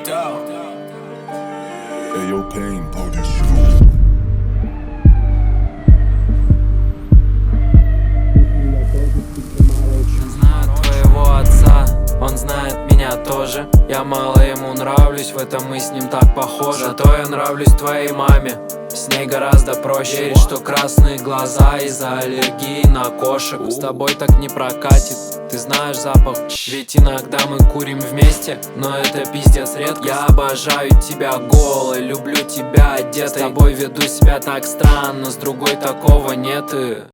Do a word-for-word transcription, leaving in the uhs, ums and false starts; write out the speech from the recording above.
Ayo, Pain, Podium. Знаю твоего отца, он знает меня тоже. Я мало ему нравлюсь, в этом мы с ним так похожи. Зато я нравлюсь твоей маме, с ней гораздо проще. Верить, что красные глаза из-за аллергии на кошек. С тобой так не прокатит, ты знаешь запах. Ведь иногда мы курим вместе, но это пиздец редко. Я обожаю тебя голой, люблю тебя одетой. С тобой веду себя так странно, с другой такого нет и...